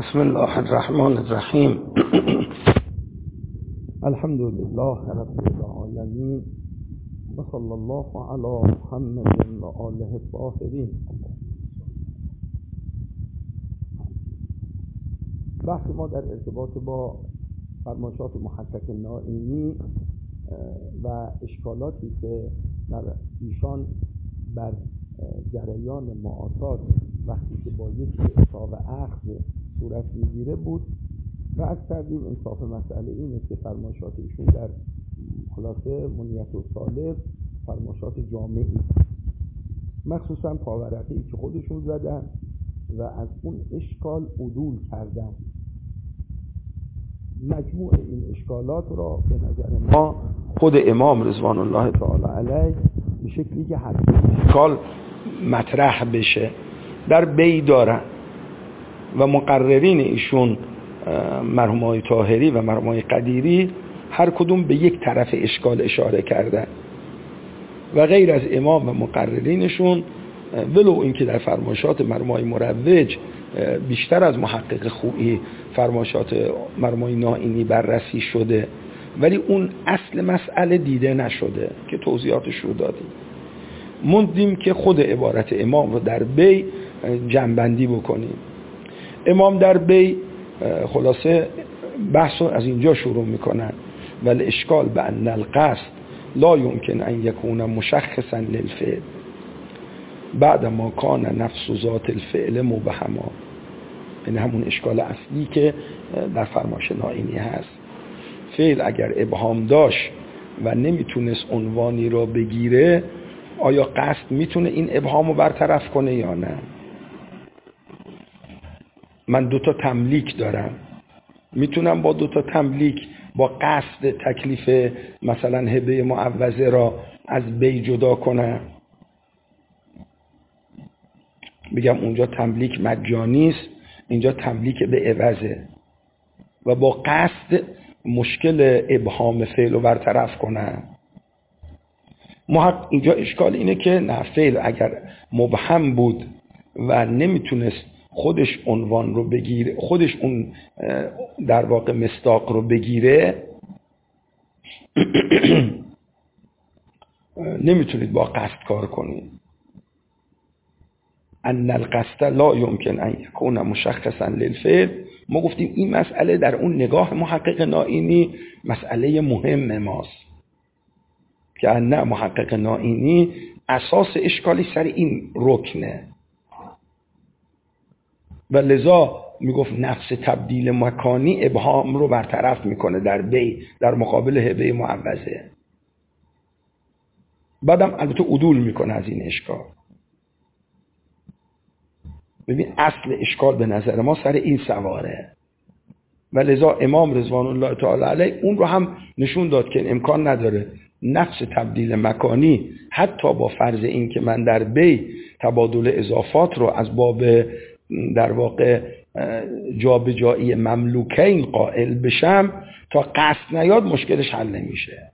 بسم الله الرحمن الرحیم. الحمد لله رب العالمین و صلی الله علی محمد و آله الطاهرین. بحث ما در ارتباط با فرمایشات محقق نائینی و اشکالاتی که در ایشان بر جریان معاصات وقتی که با یک اعطا و اخذ صورت میگیره بود و از کردیم انصاف مسئله اینه که فرمایشات ایشون در خلاصه منیت و طالب فرمایشات جامعی مخصوصا پاورقی که خودشون زدن و از اون اشکال عدول کردن. مجموع این اشکالات را به نظر ما خود امام رضوان الله تعالی علیه به شکلی که هر اشکال مطرح بشه در بی دارن و مقررین ایشون مرحوم آقای طاهری و مرحوم آقای قدیری هر کدوم به یک طرف اشکال اشاره کردن و غیر از امام و مقررینشون ولو اینکه در فرمایشات مرحوم آقای مروج بیشتر از محقق خویی فرمایشات مرحوم آقای نائینی بررسی شده ولی اون اصل مسئله دیده نشده که توضیحاتش رو دادیم. موندیم که خود عبارت امام رو در بی جنبندی بکنیم. امام در بی خلاصه بحث رو از اینجا شروع میکنن: ولی اشکال به ان القصد لا یمکن ان یکون مشخصا للفعل بعد ما کان نفس ذات الفعل مبهما. این همون اشکال اصلی که در فرمایش نائینی هست. فعل اگر ابهام داشت و نمیتونست عنوانی را بگیره آیا قصد میتونه این ابهام رو برطرف کنه یا نه؟ من دوتا تملیک دارم، میتونم با دوتا تملیک با قصد تکلیف مثلا هبه معوضه را از بی جدا کنم، بگم اونجا تملیک مجانی است اینجا تملیک به عوضه و با قصد مشکل ابهام فعل رو برطرف کنم. اینجا اشکال اینه که نه، فعل اگر مبهم بود و نمیتونست خودش عنوان رو بگیره، خودش اون در واقع مصداق رو بگیره نمیتونید با قصد کار کنید. ان القصد لا یمکن ان یکون مشخصا للفعل. ما گفتیم این مسئله در اون نگاه محقق نائینی مسئله مهم ماست که نه، محقق نائینی اساس اشکالی سر این رکنه و لذا میگفت نفس تبدیل مکانی ابهام رو برطرف میکنه در بی، در مقابل هبه معوضه. بعدم البته عدول میکنه از این اشکال. ببین اصل اشکال به نظر ما سر این سواره و لذا امام رضوان الله تعالی علیه اون رو هم نشون داد که امکان نداره نفس تبدیل مکانی حتی با فرض این که من در بی تبادل اضافات رو از باب در واقع جابجایی مملوکین قائل بشم تا قصد نیاد مشکلش حل نمیشه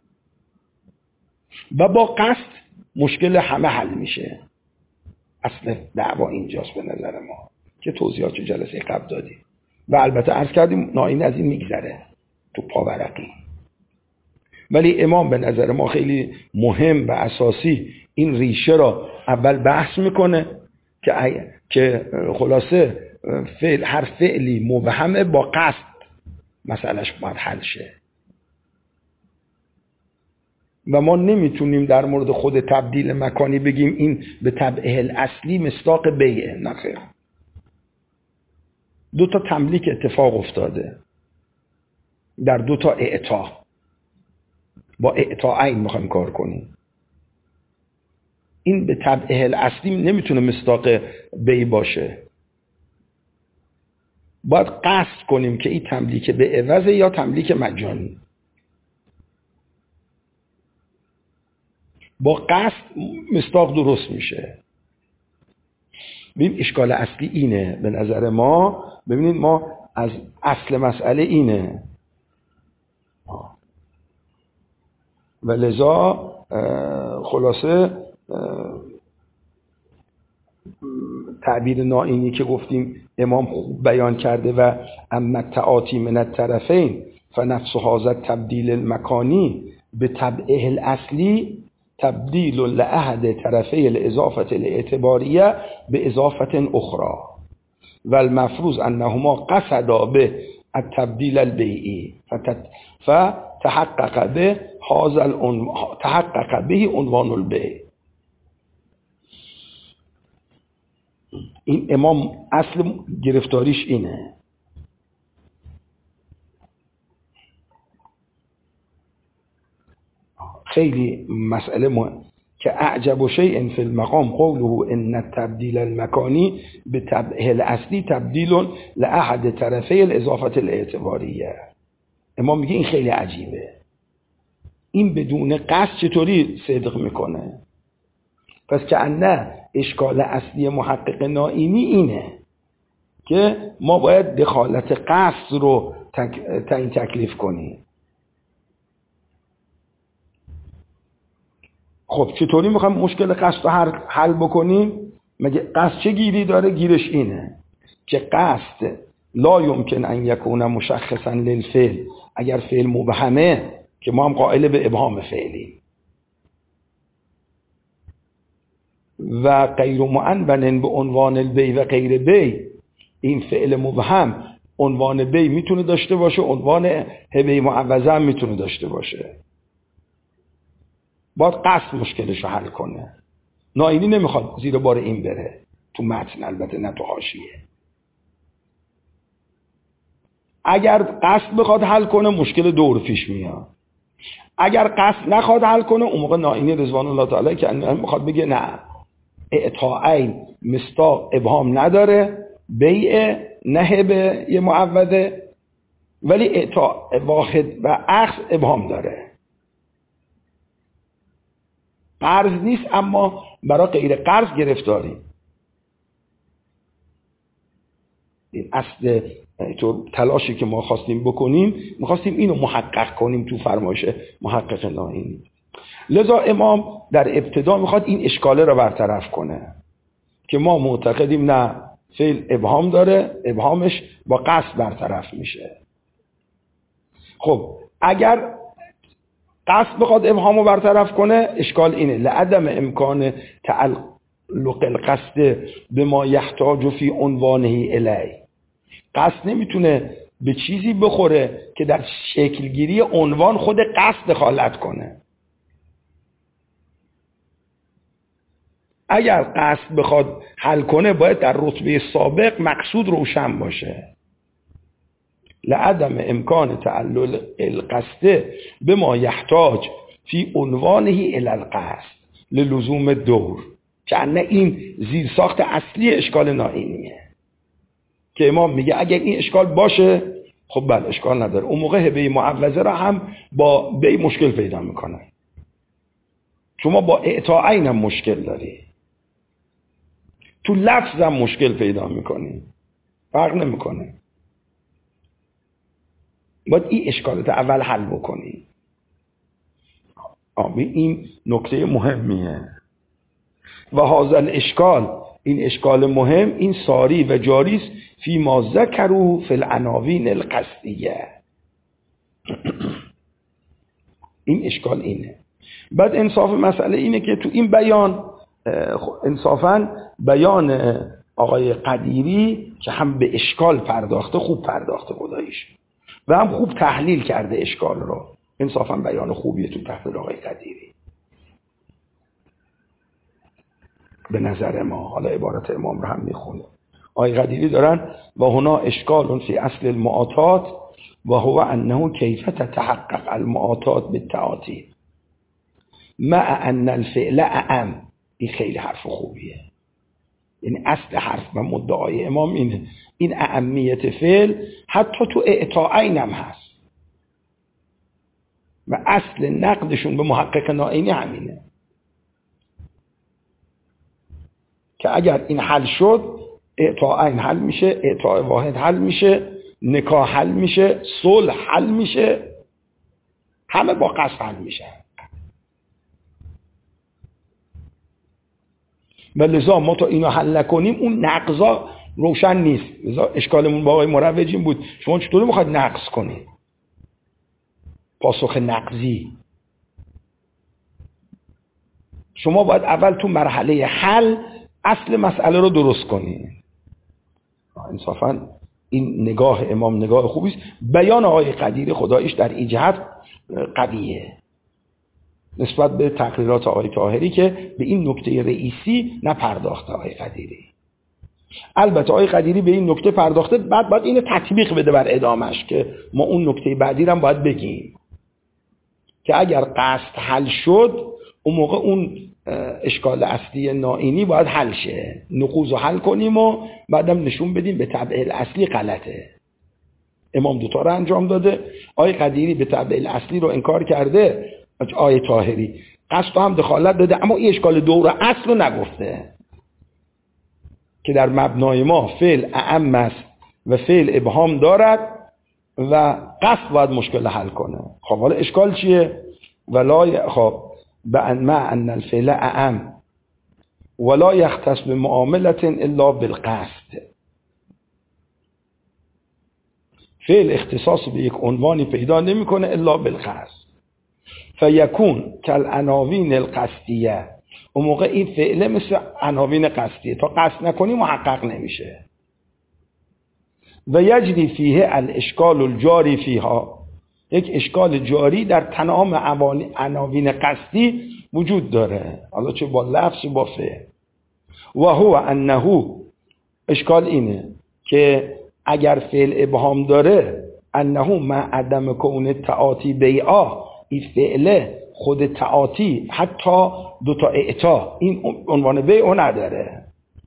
و با قصد مشکل همه حل میشه. اصل دعوا اینجاست به نظر ما که توضیحات جلسه قبل دادیم و البته عرض کردیم نائینی از این میگذره تو پاورقی. ولی امام به نظر ما خیلی مهم و اساسی این ریشه را اول بحث میکنه که خلاصه فعل، هر فعلی مبهمه با قصد مسئلهش باید حل شه و ما نمیتونیم در مورد خود تبدیل مکانی بگیم این به طبعه الاصلی مصداق بیعه. نخیر، دو تا تملیک اتفاق افتاده در دو تا اعطا، با اعطاءین میخوایم کار کنیم. این به طبعه الاصلی نمیتونه مصداق بی باشه. باید قصد کنیم که این تملیک به عوض یا تملیک مجانی. با قصد مصداق درست میشه. ببین اشکال اصلی اینه به نظر ما. ببینید ما از اصل مسئله اینه و لذا خلاصه تعبیر نائینی که گفتیم امام خوب بیان کرده و اما التعاطی من الطرفین فنفس هذا تبدیل المکانی به طبعه الاصلی تبدیل لأحد طرفی الاضافه الاعتباریه به اضافه اخرى و المفروض انهما قصدا به التبدیل البیعی فتحقق به تحقق به عنوان البیع. این امام اصل گرفتاریش اینه. خیلی مسئله مهم که اعجب شیء فی المقام قوله ان التبدیل المکانی به طبعه الاصلی تبدیل لاحد طرفی الاضافه الاعتباریه. امام میگه این خیلی عجیبه، این بدون قصد چطوری صدق میکنه؟ پس که نه اشکال اصلی محقق نائینی اینه که ما باید دخالت قصد رو تعیین تکلیف کنیم. خب چطوری میخوایم مشکل قصد رو حل بکنیم؟ مگه قصد چه گیری داره؟ گیرش اینه که قصد لا یمکن ان یکون مشخصا للفعل، اگر فعل مبهمه که ما هم قائل به ابهام فعلی و غیر معنون به عنوان البی و غیر بی، این فعل مبهم عنوان بی میتونه داشته باشه، عنوان هبه معوضه هم میتونه داشته باشه. باید قصد مشکلش رو حل کنه. نائینی نمیخواد زیر بار این بره تو متن، البته نه تو حاشیه. اگر قصد بخواد حل کنه مشکل دور پیش میاد. اگر قصد نخواد حل کنه اون موقع نائینی رضوان الله تعالی که میخواد بگه نه اعطاءین مصداق ابهام نداره، بیع نه به یه معوضه، ولی اعطاء واحد و اخذ ابهام داره. قرض نیست اما برای غیر قرض گرفتاری. این اصل تو تلاشی که ما خواستیم بکنیم، میخواستیم اینو محقق کنیم تو فرمایش محقق نائینی. لذا امام در ابتدا میخواد این اشکاله رو برطرف کنه که ما معتقدیم نه فعل ابهام داره، ابهامش با قصد برطرف میشه. خب اگر قصد بخواد ابهام رو برطرف کنه، اشکال اینه لعدم امکان تعلق القصد به ما یحتاج فی عنوانه الی. قصد نمیتونه به چیزی بخوره که در شکلگیری عنوان خود قصد دخالت کنه. اگر قصد بخواد حل کنه باید در رتبه سابق مقصود روشن باشه. لعدم امکان تعلل القصد به ما یحتاج فی عنوانه الی القصد للزوم دور، که نه این زیر ساخت اصلی اشکال نائینیه که امام میگه اگر این اشکال باشه خب بله اشکال نداره، اون موقع هبه معوضه را هم با بی مشکل پیدا میکنه. شما با اعطاءین هم مشکل داری، تو لفظ هم مشکل پیدا میکنی، فرق نمیکنه. باید این اشکالات اول حل بکنی. این نکته مهمیه. و هذا الاشکال، این اشکال مهم، این ساری و جاری است فی ما ذکروا فی العناوین القصدیه. این اشکال اینه. بعد انصاف مسئله اینه که تو این بیان انصافاً بیان آقای قدیری که هم به اشکال پرداخته، خوب پرداخته خداییش، و هم خوب تحلیل کرده اشکال رو. انصافاً بیان خوبیه تو تحلیل آقای قدیری به نظر ما. حالا عبارت امام رو هم میخونه. آقای قدیری دارن و هنا اشکال فی اصل المعاطات و هو انه کیف تتحقق المعاطات بالتعاطی مع ان الفعل اعم. این خیلی حرف خوبیه. یعنی اصل حرف و مدعای امام اینه، این اعمیت فعل حتی تو اعطاءین هم هست و اصل نقدشون به محقق نائینی همینه که اگر این حل شد اعطاءین حل میشه، اعطاء واحد حل میشه، نکاح حل میشه، صلح حل میشه، همه با قصد حل میشه. و لذا ما تا اینو حل نکنیم اون نقضا روشن نیست. لذا اشکالمون با آقای مروج این بود شما چطور میخواید نقض کنید؟ پاسخ نقضی. شما باید اول تو مرحله حل اصل مسئله رو درست کنید. انصافا این نگاه امام نگاه خوبی است. بیان آقای قدیری خداییش در این جهت قویه نسبت به تقریرات آقای طاهری که به این نکته رئیسی نپرداخته آقای قدیری. البته آقای قدیری به این نکته پرداخته، بعد باید اینو تطبیق بده بر ادامش که ما اون نکته بعدی رو هم باید بگیم که اگر قصد حل شد اون موقع اون اشکال اصلی نائینی باید حل شه، نقوض رو حل کنیم و بعدم نشون بدیم به طبع الاصلی غلطه. امام دوتا رو انجام داده. آقای قدیری به طبع الاصلی رو انکار کرده، آقای طاهری قصد هم دخالت داده، اما این اشکال دور اصل رو نگفته که در مبنای ما فعل اعم است و فعل ابهام دارد و قصد باید مشکل حل کنه. خب حالا اشکال چیه؟ ولا خب مع ان الفعل اعم ولا یختص بمعامله الا بالقصد. فعل اختصاص به یک عنوانی پیدا نمیکنه الا بالقصد. فیکون کالعناوین القصدیه. اون موقع این فعل مثل عناوین قصدیه، تا قصد نکنی محقق نمیشه. و یجری فیه الاشکال الجاری فیها. یک اشکال جاری در تمام عناوین قصدی وجود داره، حالا چه با لفظ با فعل. و هو انه، اشکال اینه که اگر فعل ابهام داره انه مع عدم کون تعاطی بیعا، این فعل خود تعاطی حتی دوتا اعطا این عنوان بیعو نداره،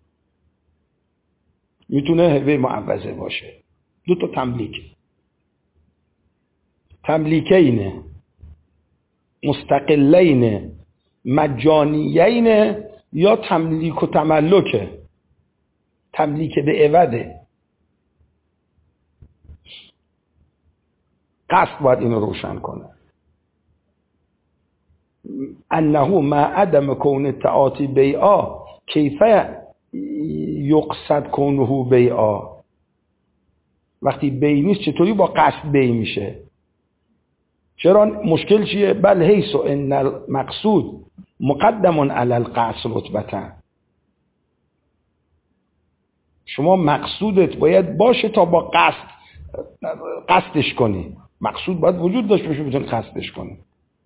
میتونه هوه معوضه باشه. دوتا تملیکین مستقلین مجانیین یا تملیک و تملک، تملیک به عوضه. قصد باید اینو روشن کنه. انه مع عدم کون تعاطی بیعا کیف یقصد کونه بیعا. وقتی بی نیست چطوری با قصد بی میشه؟ چرا؟ مشکل چیه؟ بل حیث ان المقصود مقدم علی القصد رتبتا. شما مقصودت باید باشه تا با قصدش کنی. مقصود باید وجود داشته باشه بتونی قصدش کنی.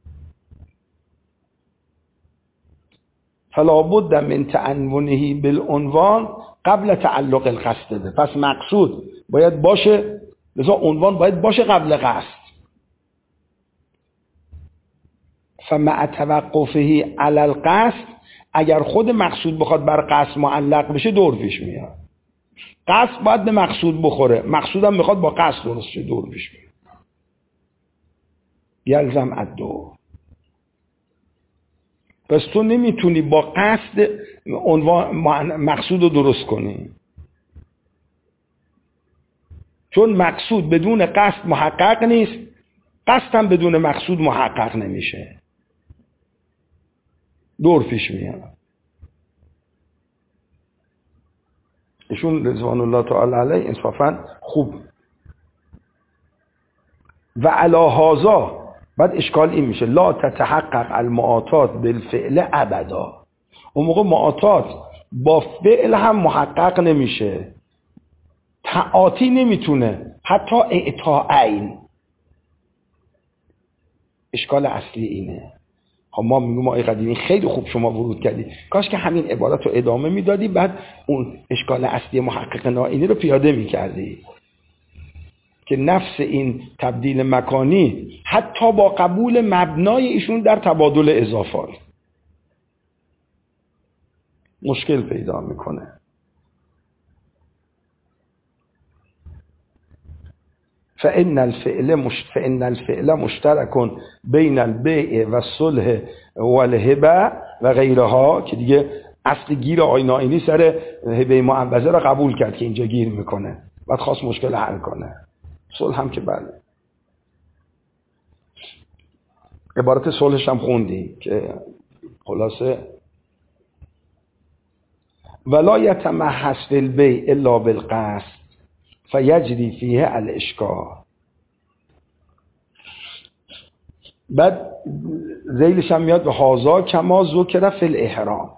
فلا بد من تعنونه بالعنوان قبل تعلق القصد به. پس مقصود باید باشه، لذا عنوان باید باشه قبل قصد. فمع توقفه علی القصد، اگر خود مقصود بخواد بر قصد معلق بشه دور پیش میاد. قصد باید به مقصود بخوره، مقصودم میخواد با قصد درست شه، دور پیش میاد. یلزم الدور. پس تو نمیتونی با قصد عنوان مقصود رو درست کنی، چون مقصود بدون قصد محقق نیست، قصد هم بدون مقصود محقق نمیشه، دور پیش میاد. ایشون رضوان الله تعالی علیه انصافا خوب. و علی هذا بعد اشکال این میشه لا تتحقق المعاطات بالفعل ابدا. اون موقع معاطات با فعل هم محقق نمیشه، تعاطی نمیتونه، حتی اعطاء عین. اشکال اصلی اینه. خب ما میگیم آقای قدیمی خیلی خوب شما ورود کردی، کاش که همین عبارت رو ادامه میدادی، بعد اون اشکال اصلی محقق نائینی رو پیاده میکردی که نفس این تبدیل مکانی حتی با قبول مبنای ایشون در تبادل اضافات مشکل پیدا میکنه. فإن الفعل مشترک بین البیع و الصلح و الهبه و غیرها، که دیگه اصل گیر آقای نائینی سر هبه معوضه را قبول کرد که اینجا گیر میکنه، بعد خواست مشکل حل کنه. صلح هم که بله، عبارت صلحش هم خوندی که خلاصه ولا یتمحض فی البیع الا بالقصد فیجری فیه الاشکال. بعد ذیلش هم میاد به هازا کما ذکر فی الاحرام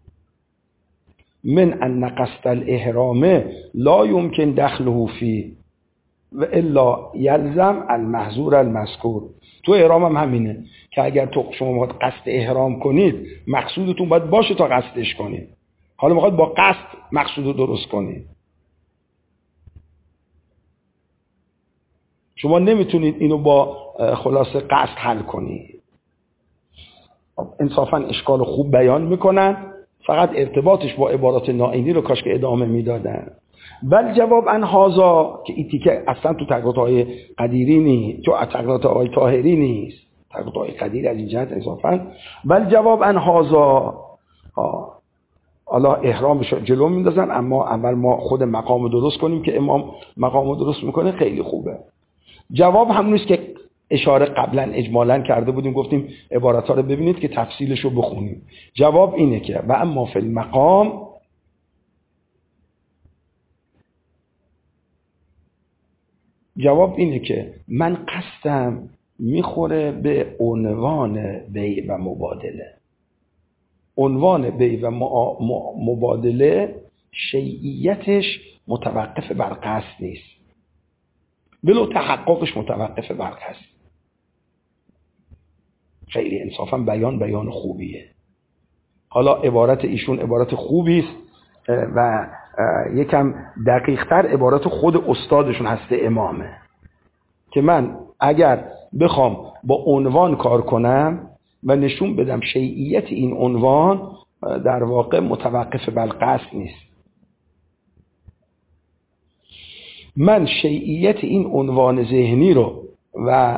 من ان قصد الاحرام لا یمکن دخله فی و الا یلزم المحظور المذکور. تو احرام هم همینه که اگر تو شما قصد احرام کنید مقصودتون باید باشه تا قصدش کنید. حالا میخواد با قصد مقصود رو درست کنید. شما نمیتونید اینو با خلاصه قصد حل کنید. انصافا اشکال خوب بیان میکنن، فقط ارتباطش با عبارات نائینی رو کاش که ادامه میدادن. بل جواب ان هازا که این تیکه اصلا تو تقریرات های قدیری نیست، تو تقریرات های طاهری نیست، تقریرات های قدیری از این جهت انصافا. بل جواب ان هازا حالا احرامش جلو میندازن، اما اول ما خود مقام رو درست کنیم که امام مقام رو درست میکنه خیلی خوبه. جواب همون نیست که اشاره قبلا اجمالا کرده بودیم، گفتیم عبارت ها رو ببینید که تفصیلش رو بخونیم. جواب اینه که و اما فی المقام جواب اینه که من قصدم میخوره به عنوان بیع و مبادله. عنوان بیع و مبادله شیعیتش متوقف بر قصد نیست، بلو تحققش متوقف بر قصد. خیلی انصافا بیان خوبیه. حالا عبارت ایشون عبارت خوبی است و یکم دقیق‌تر عبارت خود استادشون هست امامه که من اگر بخوام با عنوان کار کنم و نشون بدم شیعیت این عنوان در واقع متوقف بر قصد نیست، من شیعیت این عنوان ذهنی رو و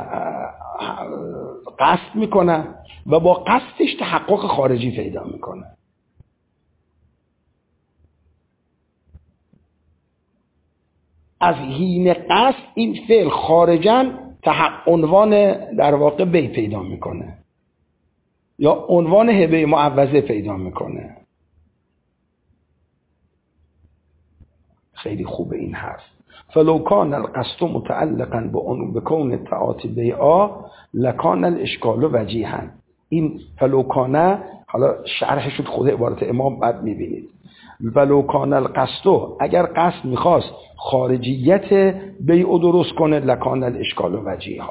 قصد میکنم و با قصدش تحقق خارجی پیدا میکنم. از حین قصد این فعل خارجاً عنوان در واقع بی پیدا میکنه یا عنوان هبه معوضه پیدا میکنه. خیلی خوبه این حرف. فلو کان القصد متعلقا بکون التعاطی بیعا لکان الاشکال وجیها. این فلو کانه حالا شرحش شد خود عبارت امام بعد میبینید. ولو کان القصد، اگر قصد میخواست خارجیت بیع درست کنه لکان الاشکال وجیها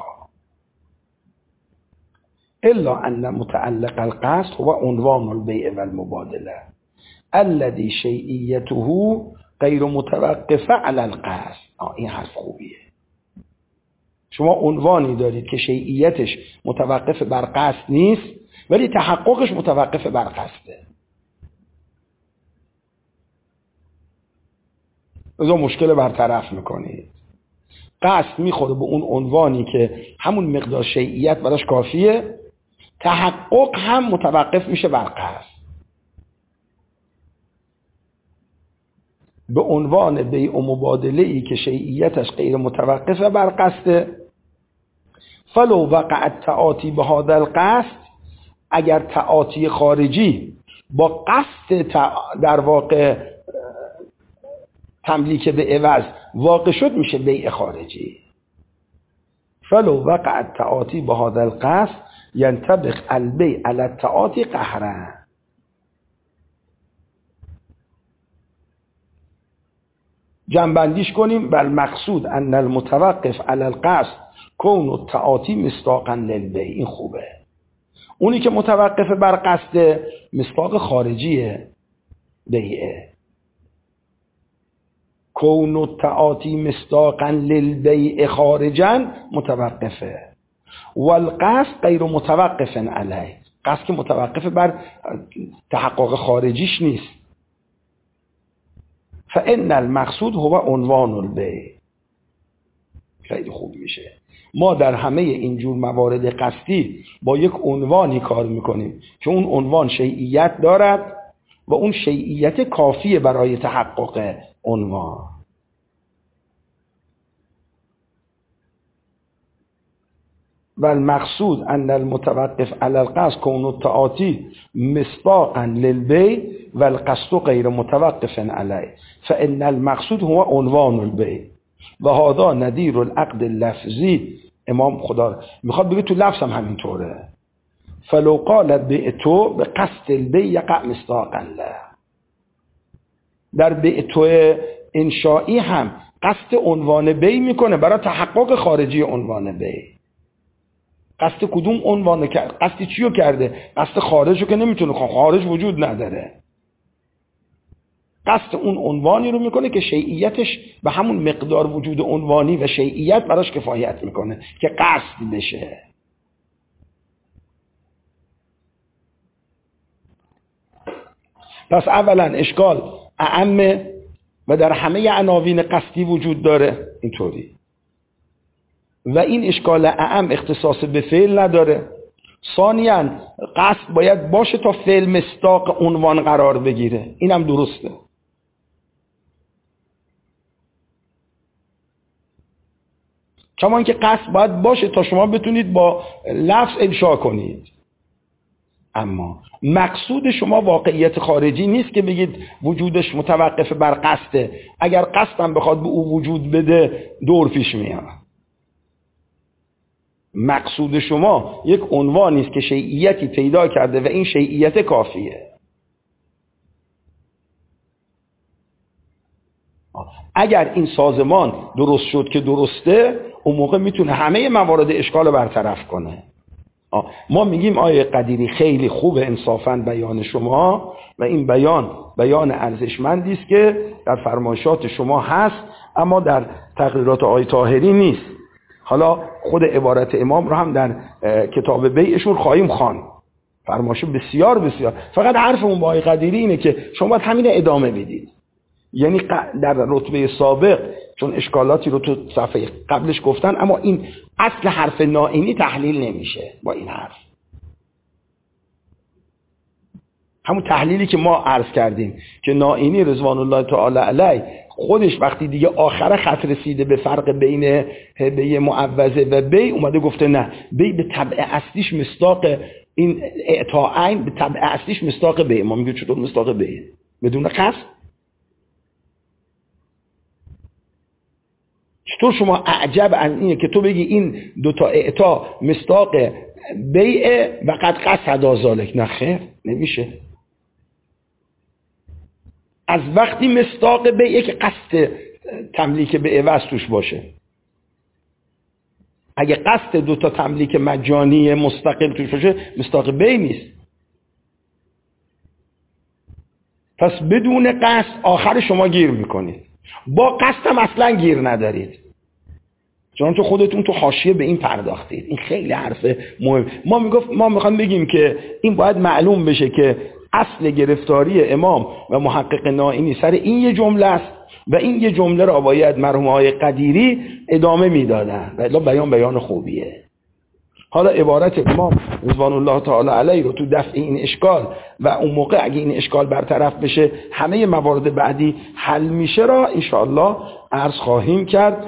الا ان متعلق القصد هو عنوان البیع والمبادله الذي شیعیته غیر متوقفه علی القصد. این حرف خوبیه. شما عنوانی دارید که شیعیتش متوقف بر قصد نیست ولی تحققش متوقف بر قصده. از مشکل برطرف میکنید. قصد میخوره به اون عنوانی که همون مقدار شیعیت براش کافیه، تحقق هم متوقف میشه بر قصد. به عنوان بیع و مبادله ای که شیعیتش غیر متوقف بر قصد، فلو وقع التعاطی به هذا القصد، اگر تعاطی خارجی با قصد در واقع تملیک به عوض واقع شد میشه بیع خارجی. فلو وقع التعاطی به هذا القصد ينطبق البيع على التعاطی قهرا. جنبندیش کنیم. بل مقصود ان المتوقف على القصد کون التعاطی مصداقا للبیع. این خوبه. اونی که متوقف بر قصد مصداق خارجیه بیعه. کون التعاطی مصداقا للبیع خارجا متوقفه والقصد غیر متوقف علیه. قصد که متوقف بر تحقق خارجیش نیست. فان المقصود هو عنوان البیع. خیلی خوب میشه. ما در همه اینجور موارد قصدی با یک عنوانی کار میکنیم که اون عنوان شیعیت دارد و اون شیعیت کافیه برای تحقق عنوان. و المقصود ان المتوقف علی القصد کون التعاطی مصداقا للبیع و القصد غیر متوقف علیه فان المقصود هو عنوان البیع و هذا نظیر العقد اللفظی. امام خدا میخواد بگه تو لفظ هم همینطوره. فلو قالت بعتو به قصد البیع یقع مصداقا له. در بعتو انشائی هم قصد عنوان بیع میکنه برای تحقق خارجی عنوان بیع. قصد کدوم عنوان کرد؟ قصد چیو کرده؟ قصد خارجو که نمیتونه، خارج وجود نداره. قصد اون عنوانی رو میکنه که شیعیتش به همون مقدار وجود عنوانی و شیعیت براش کفایت میکنه که قصد بشه. پس اولا اشکال اعمه و در همه عناوین قصدی وجود داره اینطوری، و این اشکال اعم اختصاص به فعل نداره. ثانیاً قصد باید باشه تا فعل مصداق عنوان قرار بگیره، اینم درسته. کما اینکه قصد باید باشه تا شما بتونید با لفظ انشا کنید. اما مقصود شما واقعیت خارجی نیست که بگید وجودش متوقف بر قصده. اگر قصدم بخواد به او وجود بده دور پیش میاد. مقصود شما یک عنوانی است که شیعیتی پیدا کرده و این شیعیت کافیه. اگر این سازمان درست شد که درسته، اون موقع میتونه همه موارد اشکال رو برطرف کنه. ما میگیم آیه قدیری خیلی خوب انصافاً بیان شما و این بیان ارزشمندی است که در فرمایشات شما هست اما در تقریرات آیه طاهری نیست. حالا خود عبارت امام رو هم در کتاب بیعشون خواهیم خواند. فرمایش بسیار بسیار. فقط حرفمون با آیه قدیری اینه که شما باید همین ادامه بدید. یعنی در رتبه سابق چون اشکالاتی رو تو صفحه قبلش گفتن، اما این اصل حرف نائینی تحلیل نمیشه با این حرف. همون تحلیلی که ما عرض کردیم که نائینی رضوان الله تعالی علیه خودش وقتی دیگه آخر خط رسیده به فرق بین بیع معوضه و بیع اومده گفته نه، بیع به طبع اصلیش مصداق این اعطاءین به طبع اصلیش مصداق بیع. ما میگیم چطور مصداق بیع؟ بدون قصد. چطور شما اعجب از اینه که تو بگی این دوتا اعطا مصداق بیع و قد قصد ذالک؟ نه خیر، نمیشه. از وقتی مصداق بیع که قصد تملیک به عوض توش باشه. اگه قصد دوتا تملیک مجانی مستقل توش باشه مصداق بیع نیست. پس بدون قصد آخر شما گیر میکنید، با قصد هم اصلا گیر ندارید، چون تو خودتون تو حاشیه به این پرداختید. این خیلی حرفه مهم. ما میخوام بگیم که این باید معلوم بشه که اصل گرفتاری امام و محقق نائینی سر این یه جمله است و این یه جمله را باید مرحوم آقای قدیری ادامه میدادن و الا بیان خوبیه. حالا عبارت امام رضوان الله تعالی علیه رو تو دفع این اشکال و اون موقع اگه این اشکال برطرف بشه همه موارد بعدی حل میشه را ان شاء الله عرض خواهیم کرد.